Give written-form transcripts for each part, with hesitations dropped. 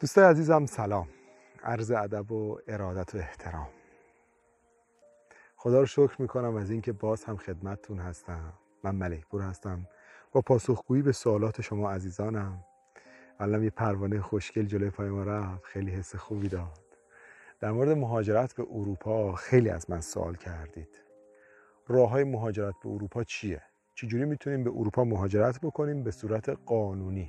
دوستای عزیزم سلام، عرض ادب و ارادت و احترام. خدا رو شکر میکنم از اینکه باز هم خدمتتون هستم. من ملک پور هستم با پاسخگویی به سوالات شما عزیزانم. الان یه پروانه خوشگل جلوی پای ما رفت، خیلی حس خوبی داد. در مورد مهاجرت به اروپا خیلی از من سوال کردید. راههای مهاجرت به اروپا چیه؟ چجوری میتونیم به اروپا مهاجرت بکنیم به صورت قانونی؟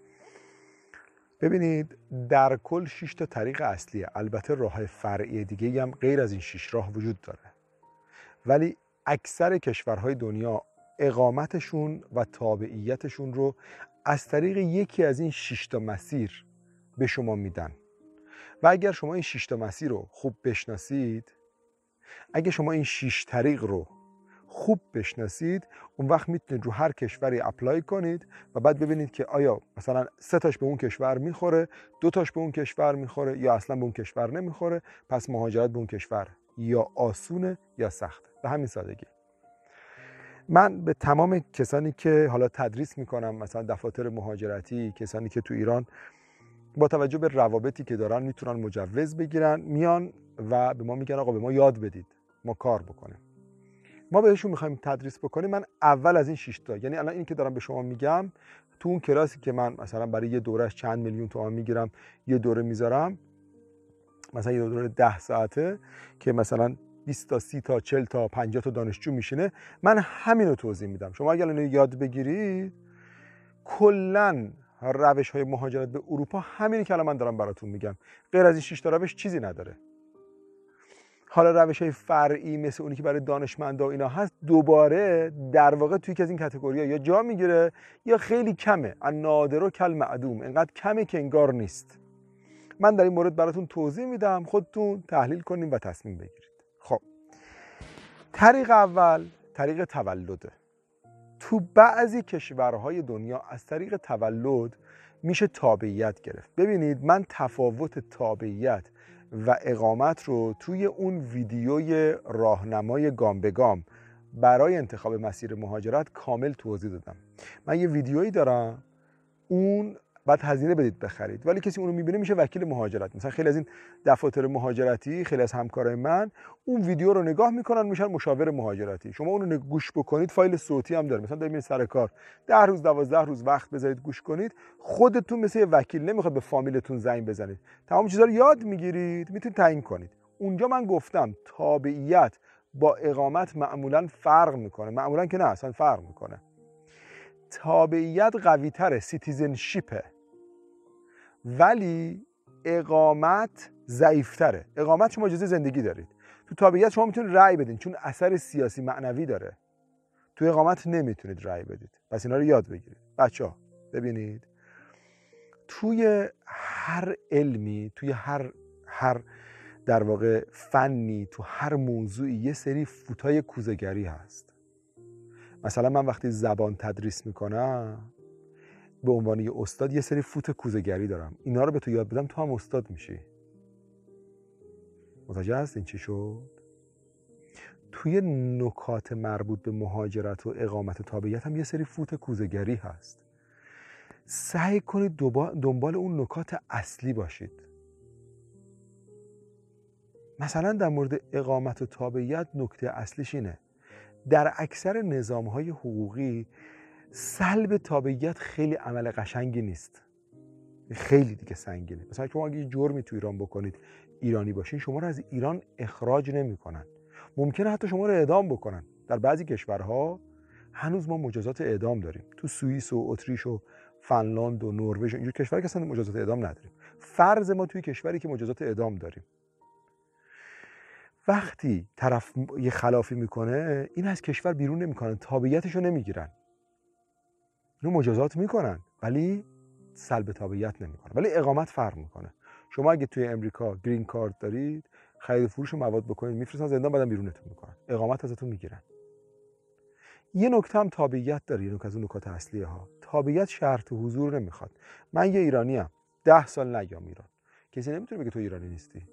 ببینید، در کل 6 تا طریق اصلیه. البته راه‌های فرعی دیگه هم غیر از این 6 راه وجود داره، ولی اکثر کشورهای دنیا اقامتشون و تابعیتشون رو از طریق یکی از این 6 تا مسیر به شما میدن. و اگر شما این 6 تا مسیر رو خوب بشناسید، اگه شما این 6 طریق رو خوب بشناسید، اون وقت میتونید رو هر کشوری اپلای کنید و بعد ببینید که آیا مثلا 3 تاش به اون کشور میخوره، 2 تاش به اون کشور میخوره یا اصلا به اون کشور نمیخوره. پس مهاجرت به اون کشور یا آسونه یا سخته. به همین سادگی. من به تمام کسانی که حالا تدریس میکنم، مثلا دفاتر مهاجرتی، کسانی که تو ایران با توجه به روابطی که دارن میتونن مجوز بگیرن، میان و به ما میگن آقا به ما یاد بدید ما کار بکنیم. ما بهشون میخوایم تدریس بکنیم. من اول از این 6 تا، یعنی الان این که دارم به شما میگم، تو اون کلاسی که من مثلا برای یه دورهش چند میلیون تومان میگیرم، یه دوره میذارم، مثلا یه دوره 10 ساعته که مثلا 20 تا 30 تا 40 تا 50 تا دانشجو میشینه، من همین رو توضیح میدم. شما اگر اینو یاد بگیرید، کلا روش های مهاجرت به اروپا همینی که الان من دارم براتون میگم، غیر از این 6 تا روش چیزی نداره. حالا روش‌های فرعی مثل اونی که برای دانشمندا و اینا هست، دوباره در واقع توی یکی از این کاتگوری‌ها یا جا میگیره یا خیلی کمه. النادر کل معدوم، اینقدر کمه که انگار نیست. من در این مورد براتون توضیح میدم، خودتون تحلیل کنین و تصمیم بگیرید. خب، طریق اول طریق تولده. تو بعضی کشورهای دنیا از طریق تولد میشه تابعیت گرفت. ببینید، من تفاوت تابعیت و اقامت رو توی اون ویدیوی راهنمای گام به گام برای انتخاب مسیر مهاجرت کامل توضیح دادم. من یه ویدیویی دارم، اون بعد هزینه بدید بخرید، ولی کسی اونو میبینه میشه وکیل مهاجرت. مثلا خیلی از این دفاتر مهاجرتی، خیلی از همکارای من اون ویدیو رو نگاه میکنن، میشن مشاور مهاجرتی. شما اونو گوش بکنید، فایل صوتی هم داره. مثلا دارید میرید سر کار 10 روز 12 روز وقت بذارید گوش کنید، خودتون مثل یه وکیل نمیخواد به فامیلتون زنگ بزنید، تمام چیزا رو یاد میگیرید، میتونید تعیین کنید. اونجا من گفتم تابعیت با اقامت معمولا فرق میکنه. معمولا که نه، اصلا فرق میکنه. تابعیت قوی تره، سیتیزنشیپه، ولی اقامت ضعیفتره. اقامت شما اجازه زندگی دارید، تو تابعیت شما میتونید رأی بدین چون اثر سیاسی معنوی داره. تو اقامت نمیتونید رأی بدید. پس اینا رو یاد بگیرید. بچه‌ها ببینید، توی هر علمی، توی هر در واقع فنی، تو هر موضوعی یه سری فوتای کوزه‌گری هست. مثلا من وقتی زبان تدریس میکنم، به عنوان یه استاد یه سری فوت کوزه‌گری دارم. اینا رو به تو یاد بدم، تو هم استاد میشی. متوجه هستین چی شد؟ توی نکات مربوط به مهاجرت و اقامت و تابعیت هم یه سری فوت کوزه‌گری هست. سعی کنید دنبال اون نکات اصلی باشید. مثلا در مورد اقامت و تابعیت نکته اصلیش اینه: در اکثر نظام‌های حقوقی سلب تابعیت خیلی عمل قشنگی نیست، خیلی دیگه سنگینه. مثلا شما اگه جرمی تو ایران بکنید، ایرانی باشین، شما رو از ایران اخراج نمی‌کنن. ممکنه حتی شما رو اعدام بکنن. در بعضی کشورها هنوز ما مجازات اعدام داریم. تو سوئیس و اتریش و فنلاند و نروژ، اینجور کشورها که اصلا مجازات اعدام نداریم. فرض ما توی کشوری که مجازات اعدام داریم، وقتی طرف یه خلافی میکنه، این از کشور بیرون نمیکنن، تابعیتش رو نمیگیرن. اینو مجازات میکنن ولی سلب تابعیت نمیکنه. ولی اقامت فرق میکنه. شما اگه توی امریکا گرین کارت دارید، خرید و فروش مواد بکنید، میفرستن زندان، بعدم بیرونتون میکنن، اقامت ازتون میگیرن. یه نکته هم تابعیت داره، یه نکته از اون نکات اصلیه ها. تابعیت شرط حضور نمیخواد. من یه ایرانی ام، 10 سال نیام ایران، کسی نمیتونه بگه تو ایرانی نیستی،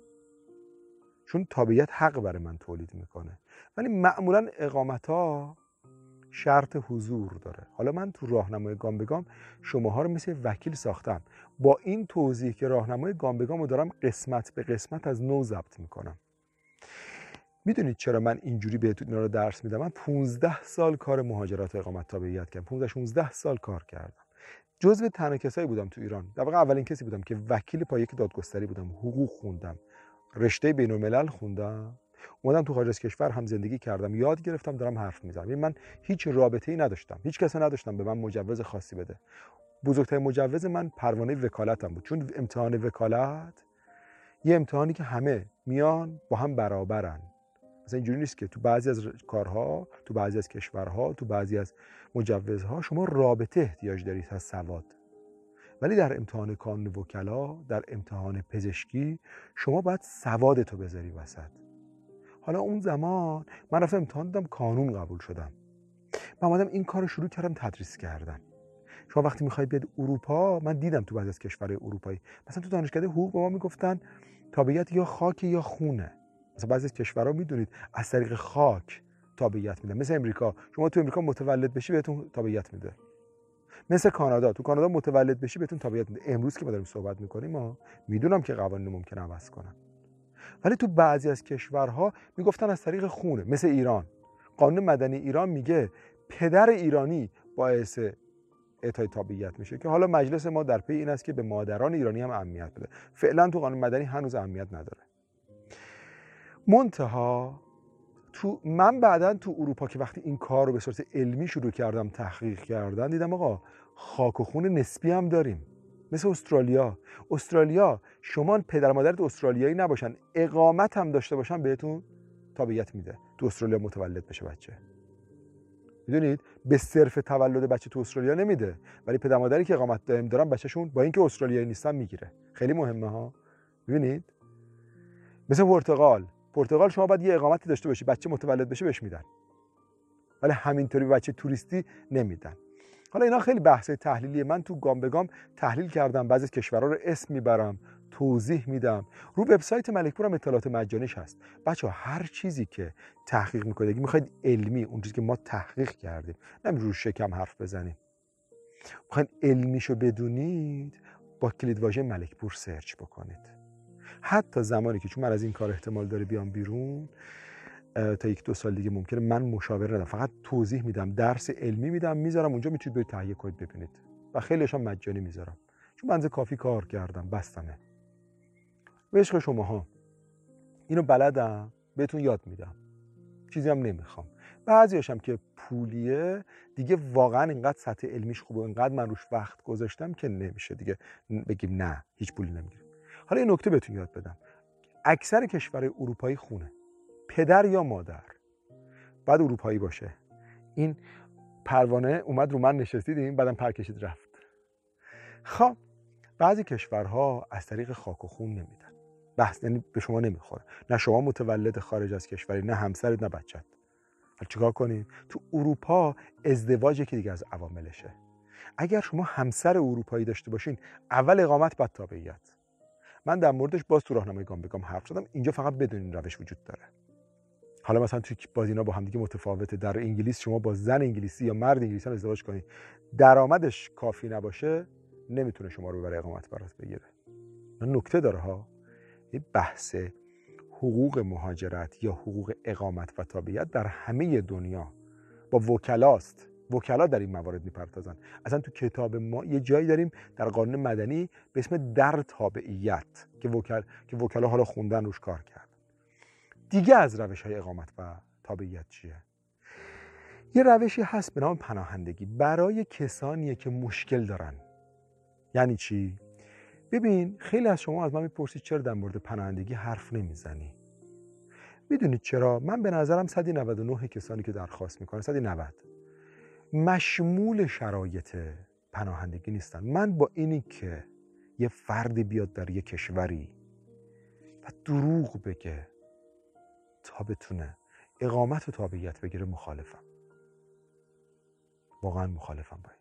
چون تابعیت حق برای من تولید میکنه. ولی معمولا اقامت ها شرط حضور داره. حالا من تو راهنمای گام به گام شماها رو مثل وکیل ساختم. با این توضیح که راهنمای گام به گام رو دارم قسمت به قسمت از نو ضبط میکنم. میدونید چرا من اینجوری بهتون اینا رو درس میدم؟ من 15 سال کار مهاجرت و اقامت تابعیت کردم. 15 سال کار کردم. جزو تنها کسایی بودم تو ایران، در واقع اولین کسی بودم که وکیل پایه دادگستری بودم. حقوق خوندم، رشته بین‌الملل خوندم، اومدم تو خارج از کشور هم زندگی کردم، یاد گرفتم، دارم حرف میزنم. من هیچ رابطه‌ای نداشتم، هیچ کسی نداشتم به من مجوز خاصی بده. بزرگترین مجوز من پروانه وکالتم بود، چون امتحان وکالت یه امتحانی که همه میان با هم برابرن. مثلا اینجوری نیست که تو بعضی از کارها، تو بعضی از کشورها، تو بعضی از مجوزها شما رابطه احتیاج دارید تا سواد، ولی در امتحان کانون وکلا، در امتحان پزشکی شما باید سوادتو بذاری وسط. حالا اون زمان من رفتم امتحان دادم، کانون قبول شدم. من اومدم این کارو شروع کردم تدریس کردن. شما وقتی میخواید بیاد اروپا، من دیدم تو بعضی از کشورهای اروپایی، مثلا تو دانشکده حقوق به ما میگفتن تابعیت یا خاک یا خونه. مثلا بعضی از کشورها میدونید از طریق خاک تابعیت میدن. مثل امریکا، شما تو امریکا متولد بشی بهتون تابعیت میده. مثل کانادا، تو کانادا متولد بشی بهتون تابعیت میده. امروز که ما داریم صحبت میکنیم، ما میدونم که قوانین ممکنه عوض کنن، ولی تو بعضی از کشورها میگفتن از طریق خونه. مثل ایران، قانون مدنی ایران میگه پدر ایرانی باعث اعطای تابعیت میشه، که حالا مجلس ما در پی این است که به مادران ایرانی هم اهمیت بده. فعلا تو قانون مدنی هنوز اهمیت نداره. منتها من بعداً تو اروپا که وقتی این کار رو به صورت علمی شروع کردم تحقیق کردن، دیدم آقا خاک و خون نسبی هم داریم. مثل استرالیا شما پدر مادرت استرالیایی نباشن، اقامت هم داشته باشن، بهتون تابعیت میده تو استرالیا متولد بشه بچه. میدونید به صرف تولد بچه تو استرالیا نمیده، ولی پدر مادری که اقامت دائم دارن بچه‌شون با اینکه استرالیایی نیستن میگیره. خیلی مهمه ها. ببینید مثل پرتغال شما باید یه اقامتی داشته باشی، بچه متولد بشه بهش میدن، ولی همینطوری بچه توریستی نمیدن. حالا اینا خیلی بحث تحلیلیه. من تو گام به گام تحلیل کردم، بعضی از کشورها رو اسم میبرم، توضیح میدم. رو وبسایت ملکپور هم اطلاعات مجانیش هست. بچه‌ها هر چیزی که تحقیق میکنید، اگه میخواید علمی، اون چیزی که ما تحقیق کردیم، نمی‌شه رو شکم حرف بزنیم. میخواید علمیشو بدونید، با کلید واژه ملکپور سرچ بکنید. حتی زمانی که چون من از این کار احتمال داره بیام بیرون، تا 1-2 سال دیگه ممکنه من مشاور ندم، فقط توضیح میدم، درس علمی میدم، میذارم اونجا، میتونید برید تهیه کنید ببینید، و خیلیش هم مجانی میذارم، چون بنز کافی کار کردم، بستمه. به عشق شماها اینو بلدم، بهتون یاد میدم، چیزی هم نمیخوام. بعضیاش هم که پولیه دیگه، واقعا اینقدر سطح علمیش خوبه، اینقدر من روش وقت گذاشتم که نمیشه دیگه بگیم نه هیچ پولی نمیگیریم. حالا این نکته بهتون یاد بدم، اکثر کشورهای اروپایی خونه، پدر یا مادر بعد اروپایی باشه. این پروانه اومد رو من نشستیدیم، بعدم پر کشید رفت. خب بعضی کشورها از طریق خاک و خون نمیدن، بحث یعنی به شما نمیخوره، نه شما متولد خارج از کشوری، نه همسرت، نه بچت. چیکار کنیم؟ تو اروپا ازدواج که دیگه از عواملشه. اگر شما همسر اروپایی داشته باشین، اول اقامت بعد تابعیت. من در موردش باز تو راهنمای گام به گام حرف زدم، اینجا فقط بدونین روش وجود داره. حالا مثلا توی باز اینا با هم دیگه متفاوته. در انگلیس شما با زن انگلیسی یا مرد انگلیسی ازدواج کنید، درآمدش کافی نباشه، نمیتونه شما رو برای اقامت برات بگیره. این نکته داره ها. این بحث حقوق مهاجرت یا حقوق اقامت و تابعیت در همه دنیا با وکلاست. وکلا در این موارد میپردازن. اصلا تو کتاب ما یه جایی داریم در قانون مدنی به اسم در تابعیت که وکلا حالا خوندن روش کار کرد. دیگه از روش‌های اقامت و تابعیت چیه؟ یه روشی هست به نام پناهندگی، برای کسانیه که مشکل دارن. یعنی چی؟ ببین خیلی از شما از من میپرسید چرا در مورد پناهندگی حرف نمیزنی؟ میدونید چرا؟ من به نظرم 199 کسانی که درخواست میکنن، 190 مشمول شرایط پناهندگی نیستن. من با اینی که یه فردی بیاد در یه کشوری و دروغ بگه تا بتونه اقامت و تابعیت بگیره مخالفم. واقعا مخالفم باید.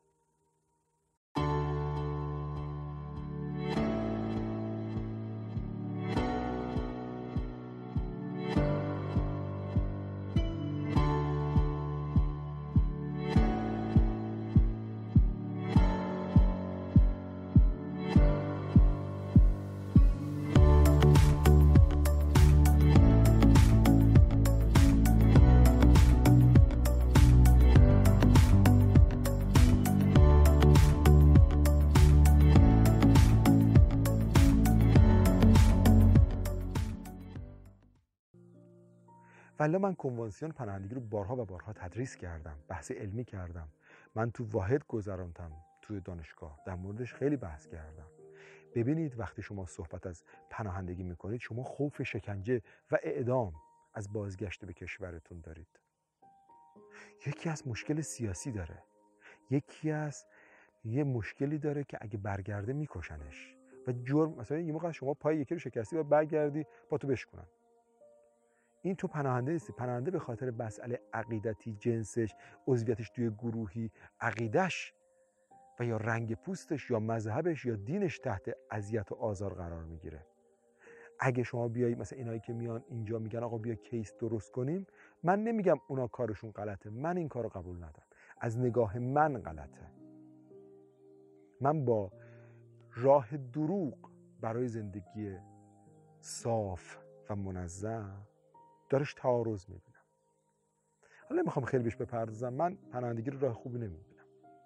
ولی من کنوانسیون پناهندگی رو بارها و بارها تدریس کردم، بحث علمی کردم، من تو واحد گذراندم، توی دانشگاه در موردش خیلی بحث کردم. ببینید وقتی شما صحبت از پناهندگی میکنید شما خوف شکنجه و اعدام از بازگشت به کشورتون دارید. یکی از مشکل سیاسی داره، یکی از یه مشکلی داره که اگه برگرده میکشنش و جرم، مثلا یه موقع شما پای یکی رو شکستی و برگردی با تو بشکنن. این تو پناهنده نیستی. پناهنده به خاطر مسئله عقیدتی، جنسش، عضویتش توی گروهی، عقیدش و یا رنگ پوستش یا مذهبش یا دینش تحت اذیت و آزار قرار میگیره. اگه شما بیایی مثلا اینایی که میان اینجا میگن آقا بیا کیس درست کنیم، من نمیگم اونا کارشون غلطه، من این کارو قبول ندارم. از نگاه من غلطه. من با راه دروغ برای زندگی صاف و منظم دارش تعارض میبینم. حالا نمیخوام خیلی بهش بپردازم، من پناهندگی رو راه خوبی نمیبینم.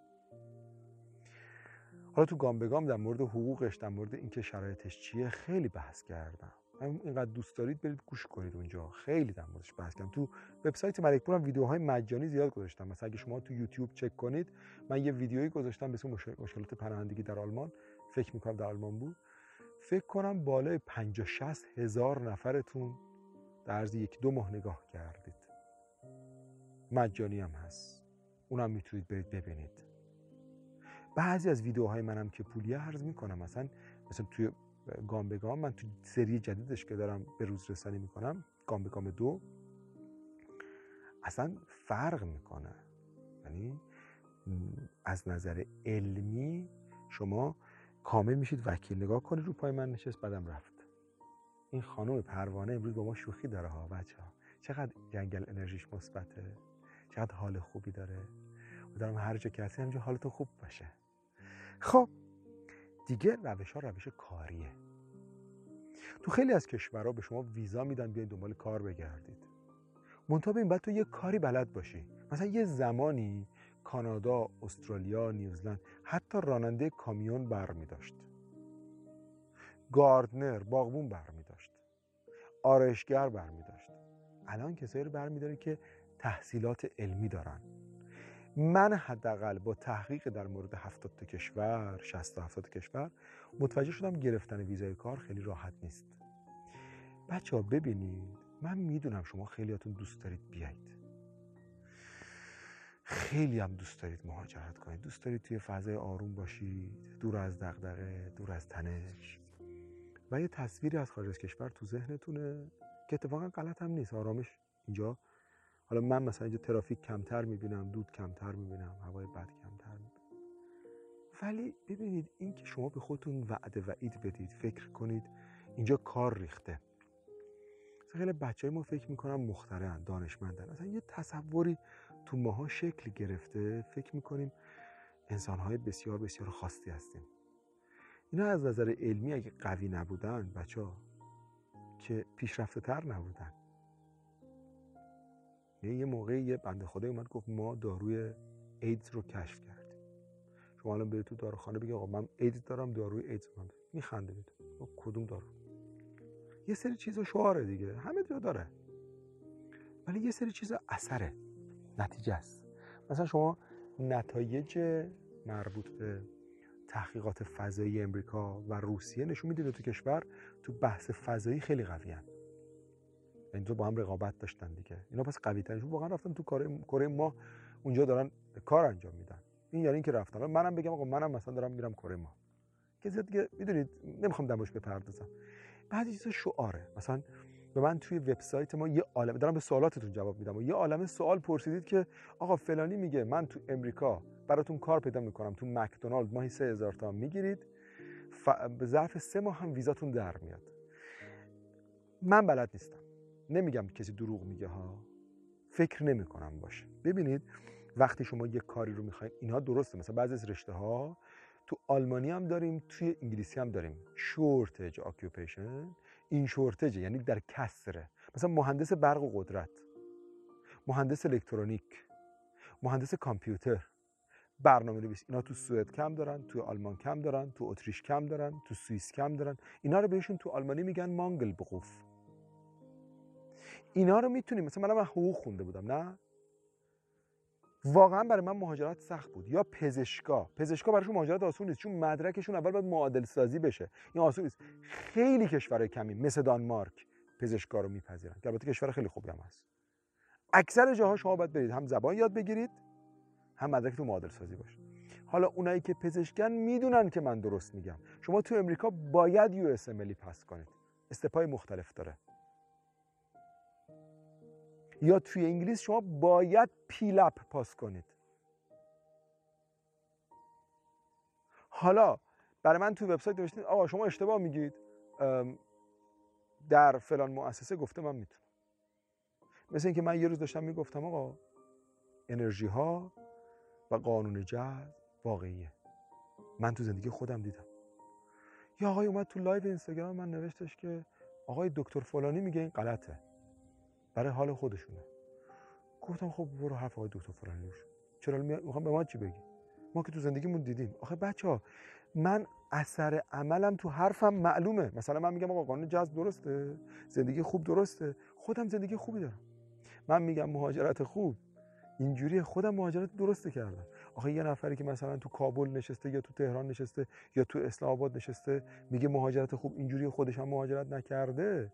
حالا تو گام به گام در مورد حقوقش، در مورد اینکه شرایطش چیه خیلی بحث کردم. اینقدر دوست دارید برید گوش کنید اونجا، خیلی در موردش بحث کردم. تو وبسایت ملکپور هم ویدیوهای مجانی زیاد گذاشتم. مثلا اگه شما تو یوتیوب چک کنید، من یه ویدیویی گذاشتم به اسم مشکلات پناهندگی در آلمان، فکر می‌کنم در آلمان بود. فکر کنم بالای 50-60 هزار نفرتون در عرض 1-2 ماه نگاه کردید. مجانی هم هست، اونم میتونید برید ببینید. بعضی از ویدیوهای منم که پولیه عرض میکنم، مثلا توی گام به گام، من تو سری جدیدش که دارم به روز رسانی میکنم، گام به گام 2، اصلا فرق میکنه. یعنی از نظر علمی شما کامل میشید وکیل. نگاه کنید رو پای من نشست بعدم رفت. این خانم پروانه امروز با ما شوخی داره ها بچه‌ها. چقدر جنگل انرژیش مثبته، چقدر حال خوبی داره. دارم هر جا که هستی همینجا حالتون خوب باشه. خب دیگه روش کاریه. تو خیلی از کشورها به شما ویزا میدن بیاین دنبال کار بگردید. منتها ببین باید تو یه کاری بلد باشی. مثلا یه زمانی کانادا، استرالیا، نیوزلند حتی راننده کامیون برمی داشت، گاردنر، باغبون برمی داشت، آرایشگر برمی داشت. الان کسایی رو برمی داره که تحصیلات علمی دارن. من حداقل با تحقیق در مورد 70 تا کشور، 60 تا 70 کشور متوجه شدم گرفتن ویزای کار خیلی راحت نیست. بچه‌ها ببینید، من میدونم شما خیلیاتون دوست دارید بیایید، خیلی هم دوست دارید مهاجرت کنید، دوست دارید توی فضای آروم باشید، دور از دغدغه، دور از تنش، و یه تصویری از خارج از کشور تو ذهنتونه که اتفاقا غلط هم نیست. آرامش اینجا، حالا من مثلا اینجا ترافیک کمتر میبینم، دود کمتر میبینم، هوای بد کمتر میبینم، ولی ببینید این که شما به خودتون وعده وعید بدید، فکر کنید اینجا کار ریخته. خیلی بچهای ما فکر میکنن مخترعن، دانشمندن، اصلا یه تصوری تو ماها شکل گرفته، فکر میکنیم انسانهای بسیار بسیار خاصی هستیم. اینا از نظر علمی اگه قوی نبودن بچه‌ها که پیشرفته تر نبودن. یه موقعی یه بنده خدای اومد گفت ما داروی ایدز رو کشف کردیم. شما الان برید تو داروخانه بگید آقا من ایدز دارم، داروی ایدز من میخنده بید. کدوم دارو؟ یه سری چیزا شعاره دیگه، همه جا داره، ولی یه سری چیزا اثره، نتیجه است. مثلا شما نتایج مربوط به تحقیقات فضایی امریکا و روسیه نشون میده تو کشور تو بحث فضایی خیلی قویان. این دو با هم رقابت داشتن دیگه. اینا پس قوی ترشون واقعا رفتن تو کره ماه، اونجا دارن کار انجام میدن. این یعنی اینکه رفتن. منم بگم آقا منم مثلا دارم میرم کره ماه، که دیگه میدونید نمیخوام دمش بپردازم. بعضی چیزا شعاره. مثلا به من توی وبسایت ما یه عالمه، دارم به سوالاتتون جواب میدم و یه عالمه سوال پرسیدید که آقا فلانی میگه من تو امریکا براتون کار پیدا میکنم، تو مکدونالد ماهی 3000 تومان میگیرید، به ظرف 3 ماه هم ویزاتون در میاد. من بلد نیستم، نمیگم کسی دروغ میگه ها، فکر نمیکنم باشه. ببینید وقتی شما یه کاری رو میخواید، اینها درسته، مثلا بعضی از رشته ها تو آلمانی هم داریم، توی انگلیسی هم داریم، شورتج اکیوپیشن، این شورتج یعنی در کسره. مثلا مهندس برق و قدرت، مهندس الکترونیک، مهندس کامپیوتر، برنامه‌نویس، اینا تو سوئد کم دارن، تو آلمان کم دارن، تو اتریش کم دارن، تو سوئیس کم دارن. اینا رو بهشون تو آلمانی میگن مانگل بقوف. اینا رو میتونیم. مثلا من حقوق خونده بودم، نه واقعا برای من مهاجرت سخت بود. یا پزشکا براشون مهاجرت آسون نیست، چون مدرکشون اول باید معادل سازی بشه. این آسون نیست. خیلی کشورهای کمی مثل دانمارک پزشکا رو میپذیرن، که البته کشور خیلی خوبی هم هست. اکثر جاها شما باید برید هم زبان یاد بگیرید، هم مدرکتون معادل سازی باشه. حالا اونایی که پزشکن میدونن که من درست میگم. شما تو امریکا باید USMLE پس کنید، استپای مختلف داره. یا توی انگلیس شما باید پیلپ پاس کنید. حالا برای من تو وبسایت نوشتید آقا شما اشتباه میگید، در فلان مؤسسه گفته من میتونم. مثل اینکه من یه روز داشتم میگفتم آقا انرژی ها و قانون جذب واقعیه، من تو زندگی خودم دیدم. یا آقای اومد تو لایو اینستاگرام من نوشتش که آقای دکتر فلانی میگه این غلطه، برای حال خودشونه. گفتم خب برو حرف آقای دکتر فلانی روش، چرا میخوام به ما چی بگی؟ ما که تو زندگیمون دیدیم. آخه بچه‌ها من اثر عملم تو حرفم معلومه. مثلا من میگم آقا قانون جذب درسته، زندگی خوب درسته، خودم زندگی خوبی دارم. من میگم مهاجرت خوب اینجوری، خودم مهاجرت درسته کردم. آخه یه نفری که مثلا تو کابل نشسته یا تو تهران نشسته یا تو اسلام آباد نشسته میگه مهاجرت خوب اینجوری، خودش هم مهاجرت نکرده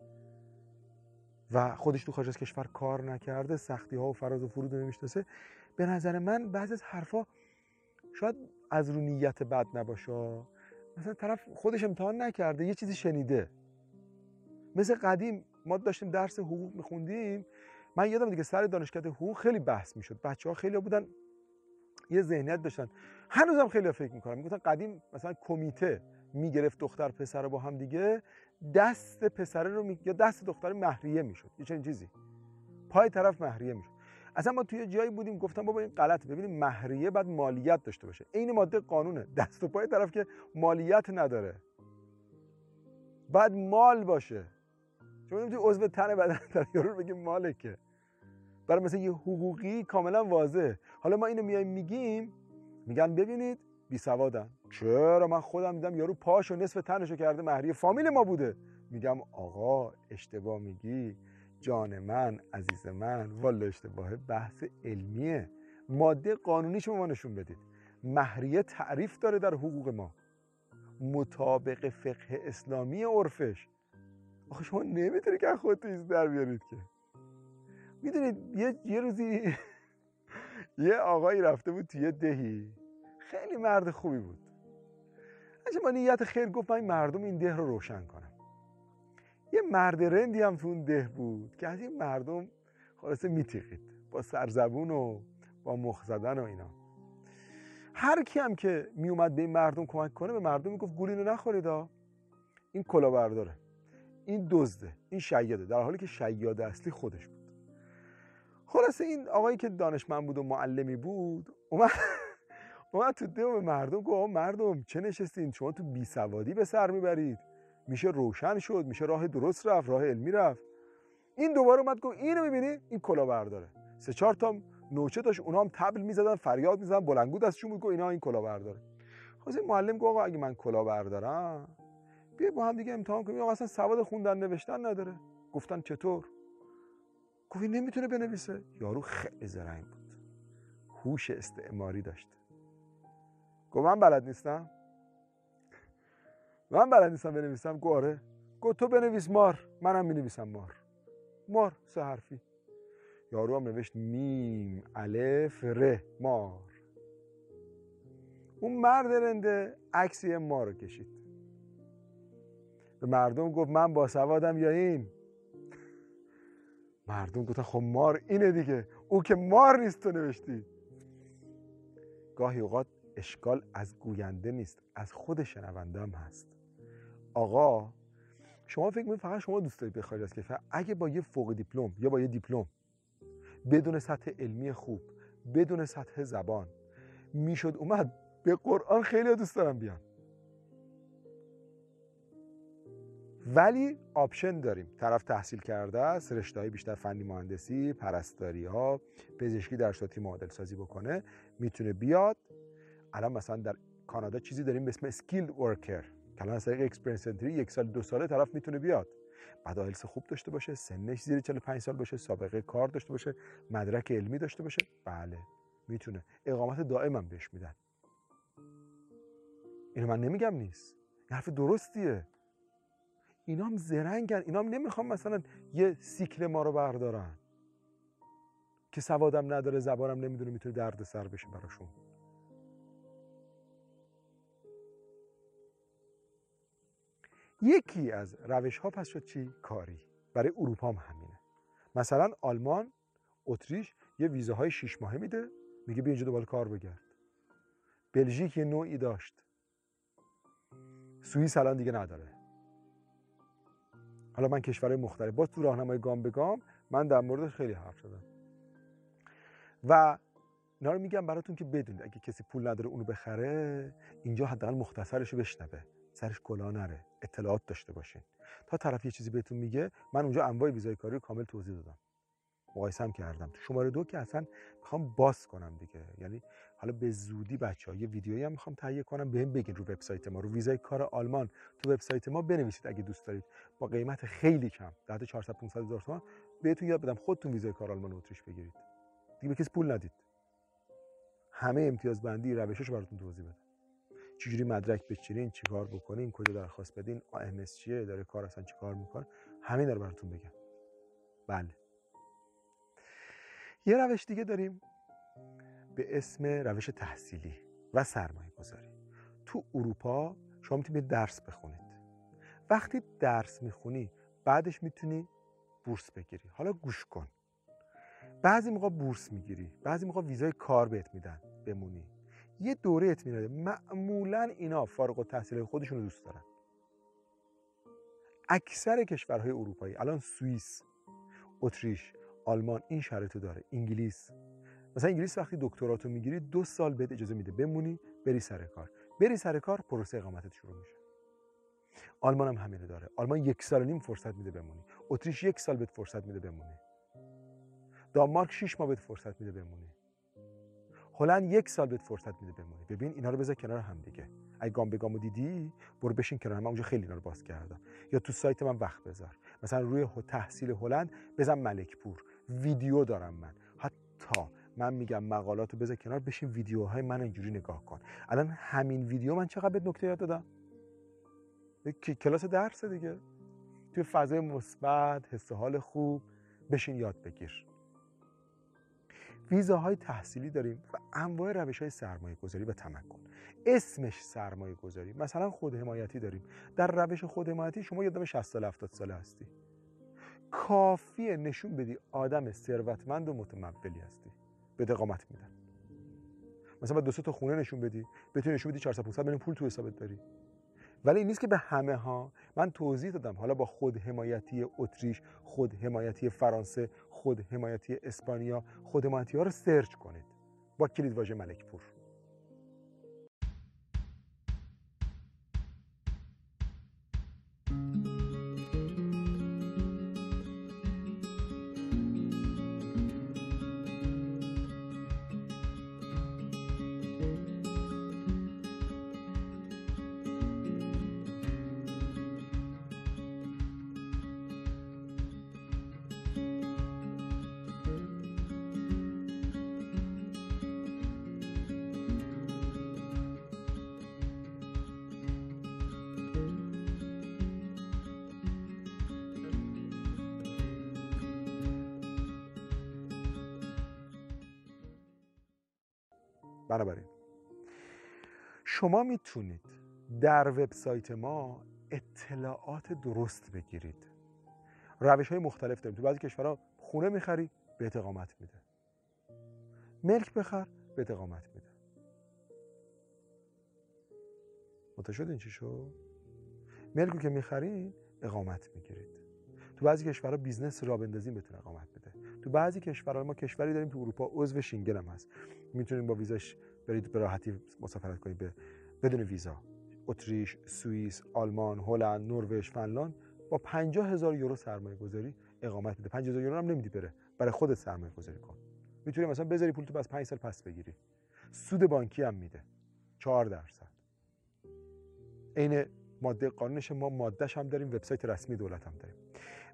و خودش تو خارج از کشور کار نکرده، سختی ها و فراز و فرود رو نمیشناسه، به نظر من بعضی از حرفا شاید از رو نیت بد نباشه. مثلا طرف خودش امتحان نکرده، یه چیزی شنیده. مثل قدیم ما داشتیم درس حقوق میخوندیم، من یادم دیگه سر دانشکده حقوق خیلی بحث میشد، بچه‌ها خیلی بودن یه ذهنیت داشتن، هنوزم خیلی فکر میکنم، میگفتن قدیم مثلا کمیته میگرفت دختر پسر رو با هم دیگه، دست پسره رو یا دست دختر مهریه میشد، یه چنین چیزی، پای طرف مهریه میشد. اصلا ما توی جایی بودیم گفتم بابا این غلطه، ببینیم مهریه بعد مالیت داشته باشه، عین ماده قانونه، دست و پای طرف که مالیت نداره بعد مال باشه. شما نمیتونی عضو تن بدن طرف رو بگیم ماله، که برای مثلا یه حقوقی کاملا واضحه. حالا ما اینو میایم میگیم، میگن ببینید بی سوادن. چرا؟ من خودم دیدم یارو پاشو نصف تنشو کرده مهریه فامیل ما بوده. میگم آقا اشتباه میگی جان من عزیز من، والا اشتباهه، بحث علمیه، ماده قانونیشو ما نشون بدید. مهریه تعریف داره در حقوق ما مطابق فقه اسلامی عرفش. آخه شما نمیتونی که خودتون در بیارید که. میدونید یه روزی یه آقایی رفته بود توی دهی، خیلی مرد خوبی بود، اگه با نیت خیر گفت من مردم این ده رو روشن کنم. یه مرد رندی هم تو اون ده بود که از این مردم خلاصه میتیقید، با سرزبون و با مخ زدن و اینا. هر کی هم که میومد به این مردم کمک کنه به مردم میگفت گول اینو نخورید، این کلاهبرداره، این دزده، این شیاده، در حالی که شیاد اصلی خودش بود. خلاصه این آقایی که دانشمند بود و معلمی بود اومد تو ده به مردم گفت مردم چه نشستین، شما تو بیسوادی به سر میبرید، میشه روشن شد، میشه راه درست رفت، راه علمی رفت. این دوباره اومد گفت اینو میبینی این کلاهبرداره. 3-4 تا نوچه داشت، اونا هم طبل میزدن، فریاد میزدن، بلندگو دستشون بود، گفت اینا این کلاهبرداره. خلاص معلم گفت آقا اگه من کلاهبردارم بیا با هم دیگه امتحان کنیم. آقا اصلا سواد خوندن نوشتن نداره. گفتن چطور؟ گفت این نمیتونه بنویسه. یارو خیلی زرنگ بود، هوش استعماری داشت. گفت من بلد نیستم بنویسم. گفت آره. گفت تو بنویس مار، منم مینویسم مار 3 حرفی. یارو هم نوشت میم الف ر مار. اون مرد رنده عکس یه مار رو کشید، به مردم گفت من با سوادم یا این. مردم گفتن خب مار اینه دیگه، او که مار نیست تو نوشتی. گاهی اوقات اشکال از گوینده نیست، از خود شنونده هم هست. آقا شما فکر می‌کنید فقط شما دوست دارید به خارج از کشور؟ اگه با یه فوق دیپلم یا با یه دیپلم بدون سطح علمی خوب، بدون سطح زبان میشد اومد، به قرآن خیلی دوست دارم بیان. ولی آپشن داریم، طرف تحصیل کرده است، رشته‌های بیشتر فنی مهندسی، پرستاری‌ها، پزشکی در صورتی معادل سازی بکنه، میتونه بیاد. الان مثلا در کانادا چیزی داریم به اسم اسکیلد ورکر، که الان از طریق اکسپریانس سنتری 1 سال 2 ساله طرف میتونه بیاد. بعد آیلتس خوب داشته باشه، سنش زیر 45 سال باشه، سابقه کار داشته باشه، مدرک علمی داشته باشه. بله میتونه. اقامت دائم هم بهش میدن. اینو من نمیگم نیست، این حرف درستیه. اینا هم زرنگن، اینا هم نمیخوام مثلا یه سیکل ما رو بردارن که سوادم نداره، زبانم نمیدونه، میتونه درد سر بشه براشون. یکی از روش ها پس شد چی؟ کاری. برای اروپا هم همینه. مثلا آلمان، اتریش یه ویزاهای 6 ماهه میده، میگه بیا اینجا دوباره کار بگرد. بلژیک یه نوعی داشت، سوئیس الان دیگه نداره. حالا من کشورهای مختلف باز تو راهنمای گام به گام من در موردش خیلی حرف زدم و اینا رو میگم براتون که بدونید اگه کسی پول نداره اونو بخره، اینجا حداقل مختصرش رو بشنوه، سرش کلاه نره، اطلاعات داشته باشین. تا طرف یه چیزی بهتون میگه، من اونجا انواع ویزای کاری رو کامل توضیح دادم، مقایسه هم کردم. تو شماره 2 که اصلا میخوام باز کنم دیگه، یعنی حالا به زودی بچه‌ها یه ویدیویی هم میخوام تهیه کنم، بهم بگین رو وبسایت ما، رو ویزای کار آلمان تو وبسایت ما بنویسید اگه دوست دارید، با قیمت خیلی کم، در حد 400 500 هزار تومان بهتون یاد بدم خودتون ویزای کار آلمان و اتریش بگیرید. دیگه به کسی پول ندید. همه امتیاز بندی روشش براتون توضیح بدم. چجوری مدرک بچینین، چیکار بکنین، کجا درخواست بدین، AMS چیه، اداره کار اصلا چیکار میکنه، همین رو براتون بگم. بله. یه روش دیگه داریم به اسم روش تحصیلی و سرمایه گذاری. تو اروپا شما میتونید درس بخونید. وقتی درس میخونی بعدش میتونی بورس بگیری. حالا گوش کن. بعضی موقع بورس میگیری، بعضی موقع ویزای کار بهت میدن بمونی. یه دوره اطمینانی. معمولا اینا فارغ التحصیل خودشون رو دوست دارن. اکثر کشورهای اروپایی الان سوئیس، اتریش، آلمان این شرایطو داره. انگلیس، مثلا انگلیس وقتی دکتراتو میگیری 2 سال بهت اجازه میده بمونی، بری سر کار. بری سر کار پروسه اقامتت شروع میشه. آلمان هم همینو داره. آلمان 1 سال و نیم فرصت میده بمونی. اتریش 1 سال بهت فرصت میده بمونی. دانمارک 6 ماه بهت فرصت میده بمونی. هلند 1 سال بهت فرصت میده بمونی. ببین اینا رو بذار کنار هم دیگه. اگه گام به گامو دیدی برو بشین کنار هم. من اونجا خیلی اینا رو باز کردم. یا تو سایت من وقت بذار. مثلا روی تحصیل هلند بزن ملکپور. ویدیو دارم من. حتی من میگم مقالاتو بذار کنار، بشین ویدیوهای من اینجوری نگاه کن. الان همین ویدیو من چقدر بهت نکته یاد دادم. کلاس درس دیگه. توی فضای مثبت، حس و حال خوب بشین یاد بگیر. ویزاهای تحصیلی داریم و انواع روش‌های سرمایه‌گذاری و تمکن. اسمش سرمایه‌گذاری. مثلا خودحمایتی داریم. در روش خودحمایتی شما یه آدم 60 ساله 70 ساله هستی. کافیه نشون بدی آدم ثروتمند و متمولی هستی. به اقامت میدن. مثلا 2 تا خونه نشون بدی، بتونی نشون بدی 400 500 میلیون پول تو حسابت داری. ولی این نیست که به همه ها. من توضیح دادم حالا با خودحمایتی اتریش، خودحمایتی فرانسه، خودحمایتی اسپانیا، خودحمایتی ها رو سرچ کنید با کلیدواژه ملکپور. بنابراین شما میتونید در وبسایت ما اطلاعات درست بگیرید. روش‌های مختلف داریم. تو بعضی کشورها خونه می‌خری بهت اقامت میده. ملک بخر بهت اقامت میده. متوجه شدین چی شد؟ ملکو که می‌خرین اقامت میگیرید. تو بعضی کشورها بیزنس راه بندازین بهتون اقامت بده. تو بعضی کشورها ما کشوری داریم تو اروپا عضو شنگن هم هست. میتونید با ویزاش برید به راحتی مسافرت کنید بدون ویزا. اتریش، سوئیس، آلمان، هلند، نروژ، فنلاند با 50,000 یورو سرمایه‌گذاری اقامت میده. 50,000 یورو هم نمیدی بره. برای خودت سرمایه‌گذاری کن. میتونی مثلا بذاری پول تو بعد 5 سال پس بگیری. سود بانکی هم میده. 4%. عین ماده قانونش ما مادهش هم داریم، وبسایت رسمی دولت هم داریم.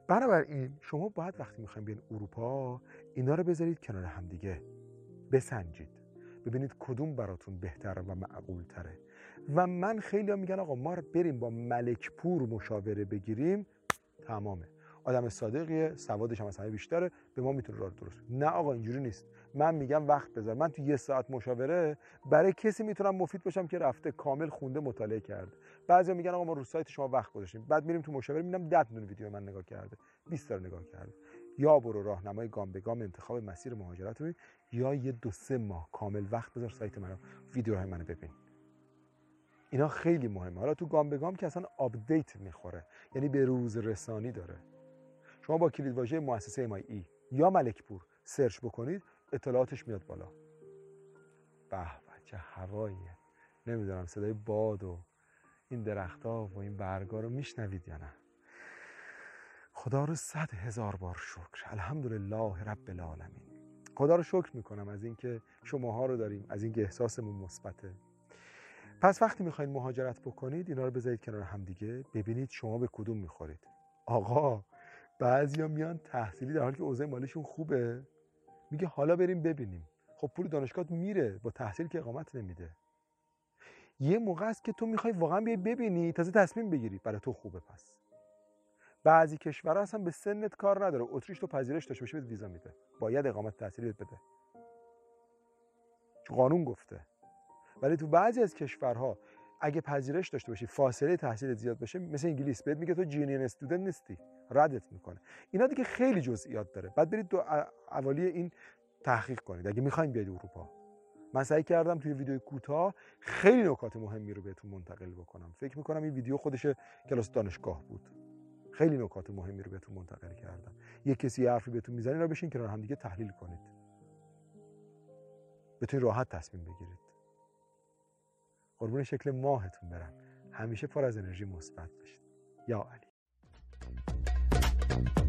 بنابراین شما باید وقتی میخوایم بیاین اروپا اینا رو بذارید کنار همدیگه، بسنجید، ببینید کدوم براتون بهتر و معقول تره. و من خیلی میگن آقا ما بریم با ملکپور مشاوره بگیریم، تمامه، آدم صادقیه، سوادش هم از همه بیشتره، به ما میتونه راه درست. نه آقا اینجوری نیست. من میگم وقت بذار، من تو 1 ساعت مشاوره برای کسی میتونم مفید باشم که رفته کامل خونده مطالعه کرده. بعضیا میگن آقا ما رو سایت شما وقت گذاشتیم، بعد میریم تو مشاوره میبینم 10 دونه ویدیو من نگاه کرده، 20 تا نگاه کرده. یا برو راهنمای گام به گام انتخاب مسیر مهاجرت رو، یا یه 2-3 ماه کامل وقت بذار سایت منو، ویدیوهای منو ببین. اینا خیلی مهمه. حالا تو گام به گام که اصلا آپدیت میخوره، یعنی به روز رسانی داره. شما با کلید واژه مؤسسه MIE یا ملکپور سرچ بکنید، اطلاعاتش میاد بالا. به به چه هواییه. نمیدونم صدای باد و این درخت‌ها و این برگا رو میشنوید یا نه؟ خدا رو 100,000 بار شکر. الحمدلله رب العالمین. خدا رو شکر میکنم از اینکه شماها رو داریم، از اینکه احساسمون مثبته. پس وقتی میخواین مهاجرت بکنید اینا رو بذارید کنار همدیگه، ببینید شما به کدوم میخورید. آقا بعضیا میان تحصیلی در حالی که اوضاع مالیشون خوبه، میگه حالا بریم ببینیم. خب پول دانشگاه میره، با تحصیل که اقامت نمیده. یه موقع است که تو میخوای واقعا بیای ببینی تازه تصمیم بگیری برای تو خوبه. پس بعضی کشورها اصلا به سنت کار نداره. اتریش تو پذیرش داشته باشی بهت ویزا میده، باید اقامت تحصیلی بده، چون قانون گفته. ولی تو بعضی از کشورها اگه پذیرش داشته باشی، فاصله تحصیل زیاد باشه، مثل انگلیس بهت میگه تو جینین استودنت نیستی، ردت میکنه. اینا دیگه خیلی جزئیات داره. بعد برید تو اوالی این تحقیق کنید اگه میخواین بیاید اروپا. من سعی کردم توی ویدیو کوتاه خیلی نکات مهمی رو بهتون منتقل بکنم. فکر میکنم این ویدیو خودش کلاس دانشگاه بود. خیلی نکات مهمی رو بهتون منتقل کردم. یه کسی حرفی بهتون میزنه رو بشین کنار هم دیگه تحلیل کنید، بتونید راحت تصمیم بگیرید. قربون شکل ماهتون برم. همیشه پر از انرژی مثبت باشید. یا علی.